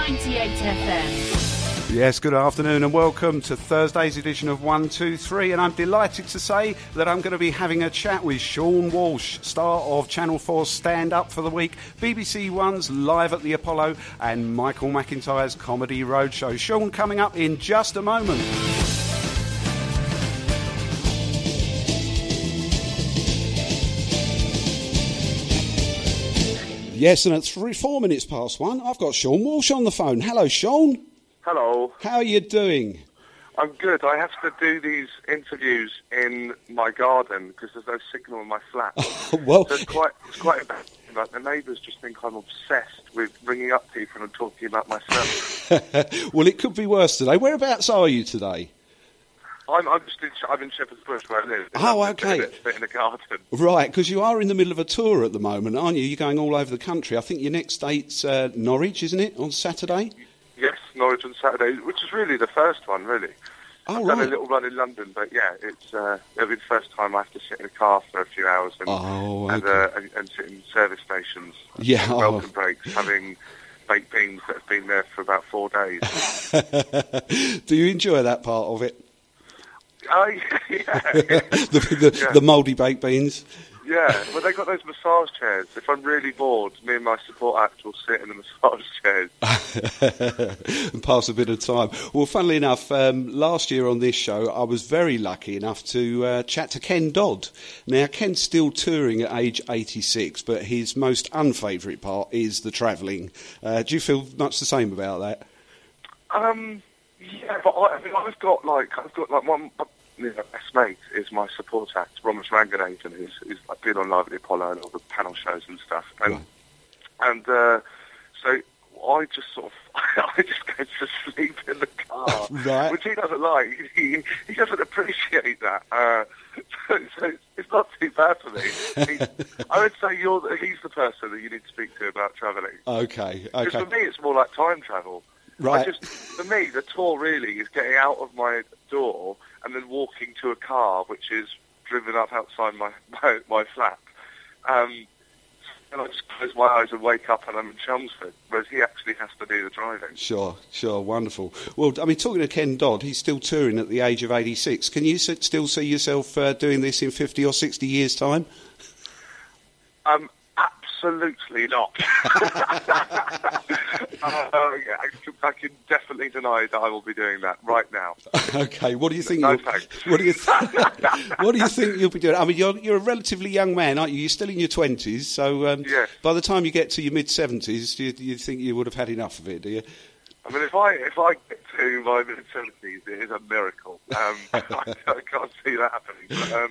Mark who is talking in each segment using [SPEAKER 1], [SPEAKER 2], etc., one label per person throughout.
[SPEAKER 1] 98 FM.
[SPEAKER 2] Yes, good afternoon and welcome to Thursday's edition of 123, and I'm delighted to say that I'm going to be having a chat with Sean Walsh, star of Channel 4's Stand Up for the Week, BBC One's Live at the Apollo and Michael McIntyre's Comedy Roadshow. Sean coming up in just a moment. Yes, and at 4 minutes past 1, I've got Sean Walsh on the phone. Hello, Sean.
[SPEAKER 3] Hello.
[SPEAKER 2] How are you doing?
[SPEAKER 3] I'm good. I have to do these interviews in my garden because there's no signal in my flat.
[SPEAKER 2] Well,
[SPEAKER 3] so it's quite embarrassing. Like, the neighbours just think I'm obsessed with ringing up people and talking about myself.
[SPEAKER 2] Well, it could be worse today. Whereabouts are you today?
[SPEAKER 3] I'm in Shepherd's Bush where I live.
[SPEAKER 2] Oh, okay.
[SPEAKER 3] Bit in the garden.
[SPEAKER 2] Right, because you are in the middle of a tour at the moment, aren't you? You're going all over the country. I think your next date's Norwich, isn't it, on Saturday?
[SPEAKER 3] Yes, Norwich on Saturday, which is really the first one, really.
[SPEAKER 2] Oh,
[SPEAKER 3] I've done a little run in London, but yeah, it'll be the first time I have to sit in a car for a few hours and sit in service stations, welcome breaks, having baked beans that have been there for about 4 days.
[SPEAKER 2] Do you enjoy that part of it?
[SPEAKER 3] Oh, yeah.
[SPEAKER 2] The mouldy baked beans?
[SPEAKER 3] Yeah, well, they've got those massage chairs. If I'm really bored, me and my support act will sit in the massage chairs.
[SPEAKER 2] And pass a bit of time. Well, funnily enough, last year on this show, I was very lucky enough to chat to Ken Dodd. Now, Ken's still touring at age 86, but his most unfavourite part is the travelling. Do you feel much the same about that?
[SPEAKER 3] Yeah, but I've got one. Best mate is my support act, Romus Ranganathan, who's like been on Live at the Apollo and all the panel shows and stuff. And so I just sort of I just go to sleep in the car,
[SPEAKER 2] right.
[SPEAKER 3] Which he doesn't like. He doesn't appreciate that. So it's not too bad for me. I would say he's the person that you need to speak to about travelling.
[SPEAKER 2] Okay.
[SPEAKER 3] Because for me, it's more like time travel.
[SPEAKER 2] Right.
[SPEAKER 3] For me, the tour really is getting out of my door and then walking to a car which is driven up outside my flat. And I just close my eyes and wake up and I'm in Chelmsford, whereas he actually has to do the driving.
[SPEAKER 2] Sure, wonderful. Well, I mean, talking to Ken Dodd, he's still touring at the age of 86. Can you still see yourself doing this in 50 or 60 years' time?
[SPEAKER 3] Absolutely not. I can definitely deny that I will be doing that right now.
[SPEAKER 2] Okay, what do you think?
[SPEAKER 3] No thanks.
[SPEAKER 2] What do you think you'll be doing? I mean, you're a relatively young man, aren't you? You're still in your 20s, so
[SPEAKER 3] yes.
[SPEAKER 2] By the time you get to your mid-70s, do you think you would have had enough of it? Do you?
[SPEAKER 3] I mean, if I get to my mid-70s, it is a miracle. I can't see that happening. But,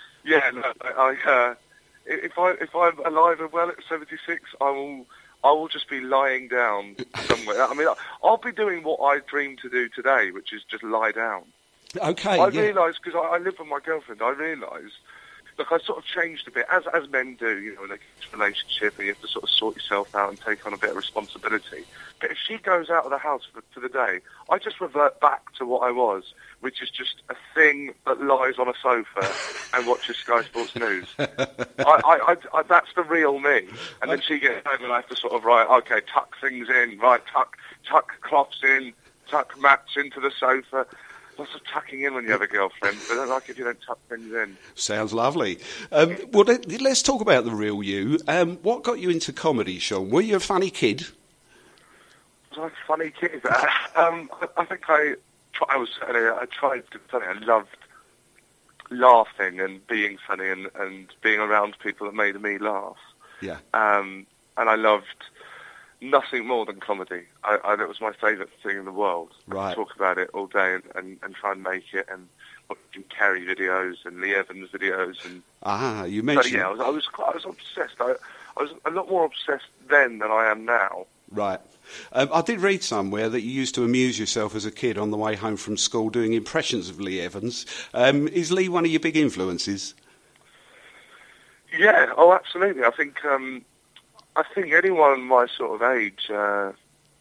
[SPEAKER 3] If I'm alive and well at 76, I will just be lying down somewhere. I mean, I'll be doing what I dreamed to do today, which is just lie down.
[SPEAKER 2] Okay.
[SPEAKER 3] I realise, because I live with my girlfriend, I realise, look, I sort of changed a bit, as men do, you know, in a relationship, and you have to sort of sort yourself out and take on a bit of responsibility. But if she goes out of the house for the day, I just revert back to what I was, which is just a thing that lies on a sofa and watches Sky Sports News. That's the real me. And then she gets home and I have to sort of, tuck things in, tuck cloths in, tuck mats into the sofa. Lots of tucking in when you have a girlfriend, but I don't like if you don't tuck things in.
[SPEAKER 2] Sounds lovely. Well, let's talk about the real you. What got you into comedy, Sean? Were you a funny kid?
[SPEAKER 3] Was I a funny kid? I think I tried to be funny. I loved laughing and being funny and being around people that made me laugh.
[SPEAKER 2] Yeah.
[SPEAKER 3] And I loved nothing more than comedy. It was my favourite thing in the world.
[SPEAKER 2] Right.
[SPEAKER 3] I talk about it all day and try and make it, and watching Kerry videos and Lee Evans videos. And
[SPEAKER 2] you mentioned...
[SPEAKER 3] I was obsessed. I was a lot more obsessed then than I am now.
[SPEAKER 2] Right. I did read somewhere that you used to amuse yourself as a kid on the way home from school doing impressions of Lee Evans. Is Lee one of your big influences?
[SPEAKER 3] Yeah, absolutely. I think anyone my sort of age, that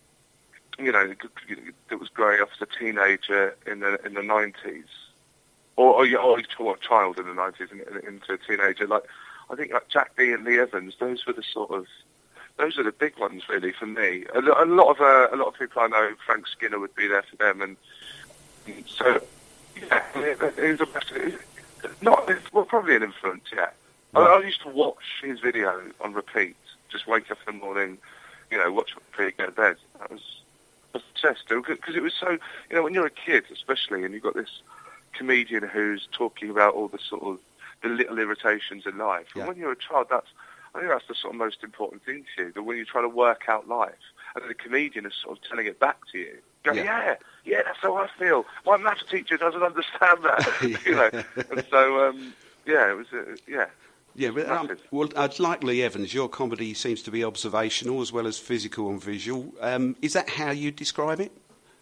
[SPEAKER 3] was growing up as a teenager in the 90s, or a child in the 90s into a teenager, I think Jack Dee and Lee Evans, those were the those are the big ones really for me. A lot of people I know, Frank Skinner would be there for them, and so yeah, it was a massive, probably an influence. Yeah, I used to watch his video on repeat. Just wake up in the morning, watch repeat, go to bed. That was obsessed because it was so. When you're a kid, especially, and you've got this comedian who's talking about all the sort of the little irritations in life. And when you're a child, I think that's the sort of most important thing to you, that when you try to work out life, and the comedian is sort of telling it back to you. Go, yeah, that's how I feel. My maths teacher doesn't understand that. And so, it was,
[SPEAKER 2] Yeah, but well, like Lee Evans, your comedy seems to be observational as well as physical and visual. Is that how you describe it?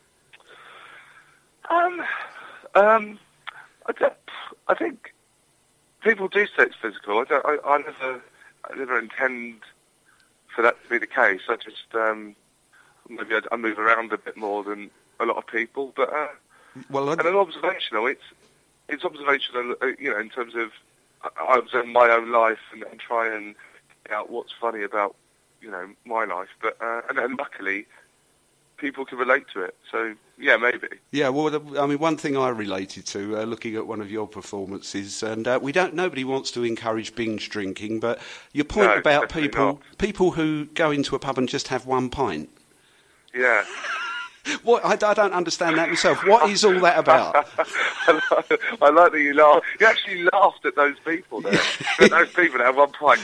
[SPEAKER 3] I think people do say it's physical. I never intend for that to be the case. I just maybe I move around a bit more than a lot of people, but and an observational. It's observational, in terms of I observe my own life and try and get out what's funny about my life. But and luckily, people can relate to it. So yeah, maybe. Yeah,
[SPEAKER 2] well, I mean, one thing I related to looking at one of your performances, and nobody wants to encourage binge drinking, but your point about people who go into a pub and just have one pint.
[SPEAKER 3] Yeah.
[SPEAKER 2] What I don't understand that myself. What is all that about?
[SPEAKER 3] I like that you laugh. You actually laughed at those people there. Those people that have one pint.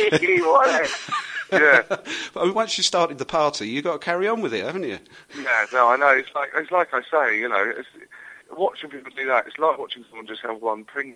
[SPEAKER 3] Yeah.
[SPEAKER 2] I mean, once you started the party, you've got to carry on with it, haven't you?
[SPEAKER 3] Yeah, no, I know. It's like I say, watching people do that, it's like watching someone just have one pring.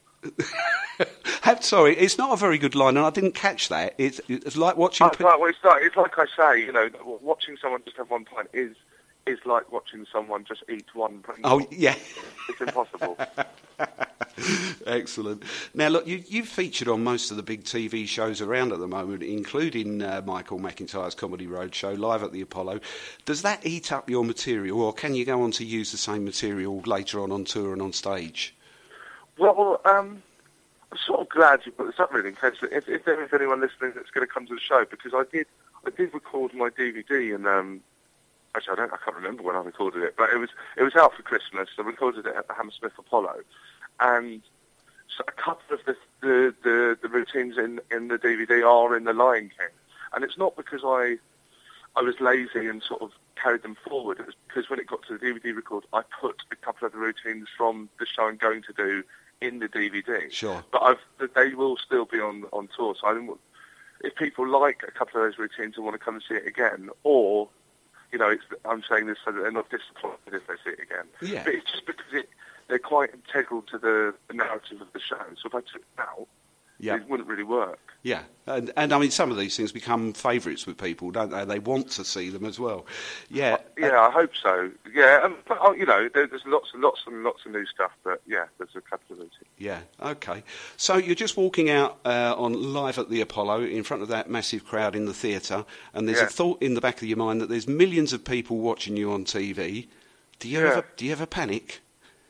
[SPEAKER 2] Sorry, it's not a very good line, and I didn't catch that. It's like watching...
[SPEAKER 3] It's like I say, watching someone just have one pint is like watching someone just eat one Pringle.
[SPEAKER 2] Oh, yeah.
[SPEAKER 3] It's impossible.
[SPEAKER 2] Excellent. Now, look, you've featured on most of the big TV shows around at the moment, including Michael McIntyre's Comedy Roadshow, Live at the Apollo. Does that eat up your material, or can you go on to use the same material later on tour and on stage?
[SPEAKER 3] Well, I'm sort of glad you put this up, really, in case if there is anyone listening that's going to come to the show, because I did record my DVD, and actually I can't remember when I recorded it, but it was out for Christmas. I recorded it at the Hammersmith Apollo, and so a couple of the routines in the DVD are in The Lion King, and it's not because I was lazy and sort of carried them forward. It was because when it got to the DVD record, I put a couple of the routines from the show I'm going to do in the DVD.
[SPEAKER 2] Sure.
[SPEAKER 3] But they will still be on tour. So if people like a couple of those routines and want to come and see it again, or I'm saying this so that they're not disappointed if they see it again.
[SPEAKER 2] Yeah.
[SPEAKER 3] But it's just because they're quite integral to the narrative of the show. So if I took it out, it wouldn't really work.
[SPEAKER 2] Yeah, and I mean, some of these things become favourites with people, don't they? They want to see them as well. Yeah.
[SPEAKER 3] Yeah, I hope so. Yeah, but, there's lots and lots of new stuff, but yeah, there's a couple of routines.
[SPEAKER 2] Yeah, okay. So you're just walking out on Live at the Apollo in front of that massive crowd in the theatre, and there's a thought in the back of your mind that there's millions of people watching you on TV. Do you ever panic?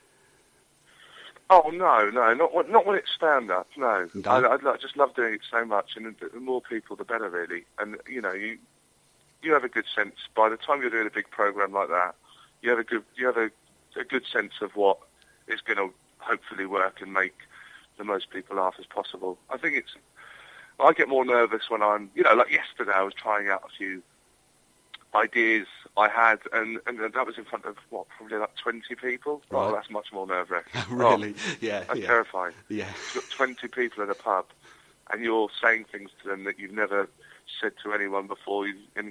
[SPEAKER 3] Oh, no, not when it's stand-up, no. I just love doing it so much, and the more people, the better, really. And, you have a good sense, by the time you're doing a big programme like that, you have a good sense of what is going to hopefully work and make the most people laugh as possible. I think I get more nervous when I'm, like yesterday I was trying out a few ideas I had, and that was in front of, probably like 20 people? Right. Oh, that's much more nerve-wracking.
[SPEAKER 2] Really? Yeah.
[SPEAKER 3] That's terrifying.
[SPEAKER 2] Yeah.
[SPEAKER 3] You've got 20 people in a pub, and you're saying things to them that you've never said to anyone before,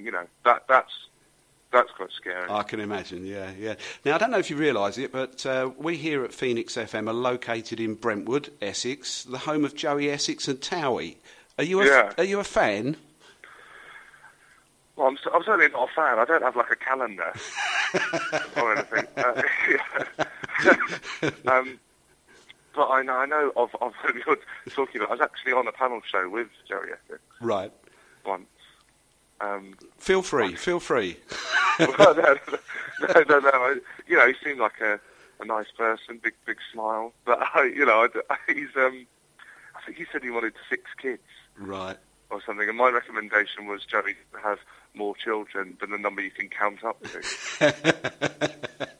[SPEAKER 3] that's quite scary.
[SPEAKER 2] I can imagine, yeah. Now, I don't know if you realise it, but we here at Phoenix FM are located in Brentwood, Essex, the home of Joey Essex and Towie. Are you a fan?
[SPEAKER 3] Well, I'm certainly not a fan. I don't have like a calendar or anything. But I know of who you're talking about. I was actually on a panel show with Joey Essex.
[SPEAKER 2] Right.
[SPEAKER 3] Once.
[SPEAKER 2] Feel free.
[SPEAKER 3] Well, no. He seemed like a nice person, big smile. But he's. I think he said he wanted 6 kids.
[SPEAKER 2] Right.
[SPEAKER 3] or something. And my recommendation was, Joey, to have more children than the number you can count up to.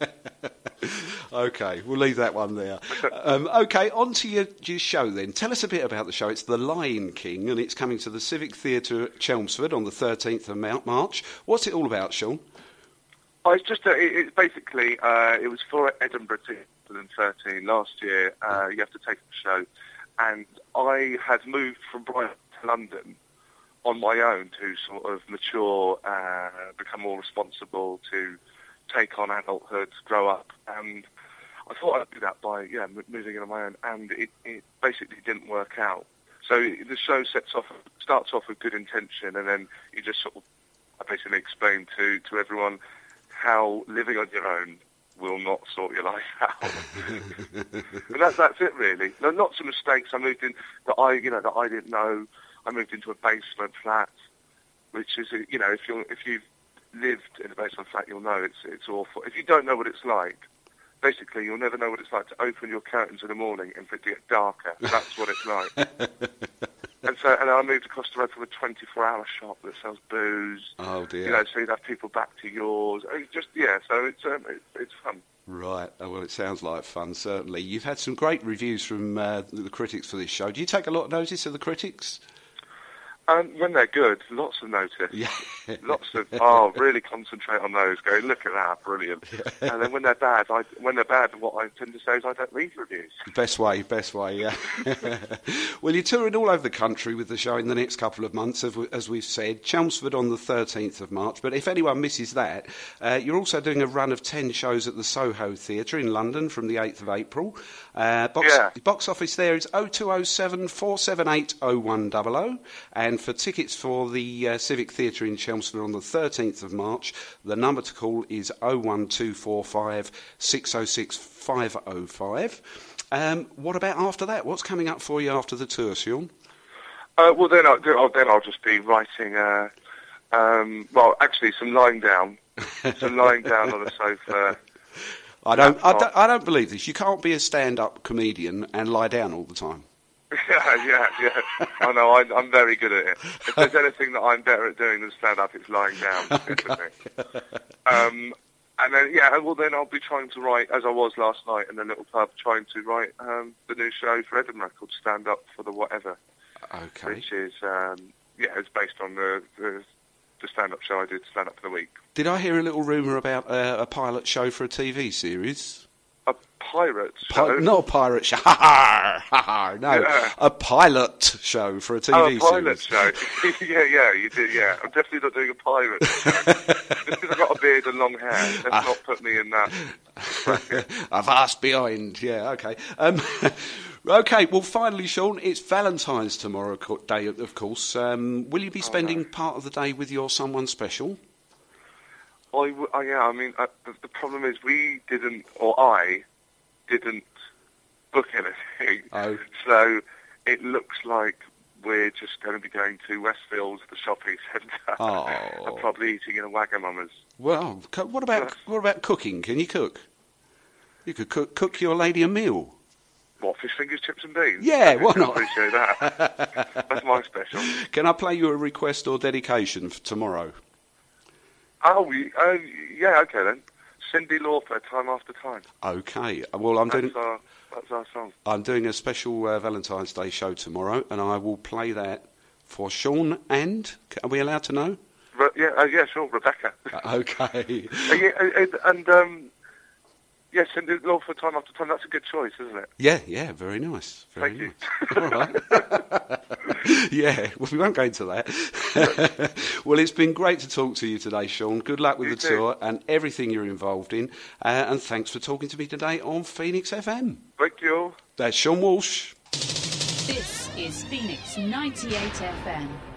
[SPEAKER 2] Okay, we'll leave that one there. Okay, on to your show then. Tell us a bit about the show. It's The Lion King, and it's coming to the Civic Theatre at Chelmsford on the 13th of March. What's it all about, Sean?
[SPEAKER 3] Oh, it's just, it basically, it was for Edinburgh 2013. Last year, you have to take the show. And I had moved from Brighton to London on my own to sort of mature, become more responsible, to take on adulthood, grow up. And I thought I'd do that by moving in on my own, and it basically didn't work out. So the show starts off with good intention, and then you just sort of, I basically explain to everyone how living on your own will not sort your life out. And that's it really. No, lots of mistakes I moved in that I didn't know. I moved into a basement flat, which is, if you've lived in a basement flat, you'll know it's awful. If you don't know what it's like, basically, you'll never know what it's like to open your curtains in the morning and for it to get darker. That's what it's like. And I moved across the road from a 24-hour shop that sells booze. Oh dear! So you'd have people back to yours. So it's fun. Right. Oh, well, it sounds like fun. Certainly, you've had some great reviews from the critics for this show. Do you take a lot of notice of the critics? When they're good, lots of notice. Yeah. Really concentrate on those. Go, look at that, brilliant. Yeah. And then when they're bad, what I tend to say is I don't read reviews. Best way, yeah. Well, you're touring all over the country with the show in the next couple of months, as we've said. Chelmsford on the 13th of March. But if anyone misses that, you're also doing a run of 10 shows at the Soho Theatre in London from the 8th of April. Box office there is 0207 478 0100, and for tickets for the Civic Theatre in Chelmsford on the 13th of March, the number to call is 01245 606 505. What about after that? What's coming up for you after the tour, Sean? Then I'll just be writing. Some lying down on the sofa. I don't believe this. You can't be a stand-up comedian and lie down all the time. Yeah. I know, I'm very good at it. If there's anything that I'm better at doing than stand-up, it's lying down. Then I'll be trying to write, as I was last night in the little pub, trying to write the new show for Edinburgh called Stand Up for the Whatever. Okay. Which is, it's based on the stand-up show I did, Stand Up for the Week. Did I hear a little rumour about a pilot show for a TV series? A pirate show? Not a pirate show. No, yeah. A pilot show for a TV series. Oh, a pilot show. Yeah, you did, yeah. I'm definitely not doing a pirate show. Just because I've got a beard and long hair, let's not put me in that bracket. A vast behind, yeah, okay. Okay, well, finally, Sean, it's Valentine's tomorrow day, of course. Will you be spending part of the day with your someone special? The problem is I didn't book anything. Oh. So it looks like we're just going to be going to Westfield, the shopping centre, and probably eating in a Wagamama's. Well, what about cooking? Can you cook? You could cook your lady a meal. What, fish fingers, chips and beans? Yeah, why not? I appreciate that. That's my special. Can I play you a request or dedication for tomorrow? Yeah, okay then. Cyndi Lauper, Time After Time. Okay, well that's our song. I'm doing a special Valentine's Day show tomorrow, and I will play that for Sean and, are we allowed to know? Sure, Rebecca. Okay. Cyndi Lauper, Time After Time, that's a good choice, isn't it? Yeah, very nice. Thank you. All right. Yeah, well, we won't go into that. Well, it's been great to talk to you today, Sean. Good luck with the tour and everything you're involved in. And thanks for talking to me today on Phoenix FM. Thank you. That's Sean Walsh.
[SPEAKER 1] This is Phoenix 98 FM.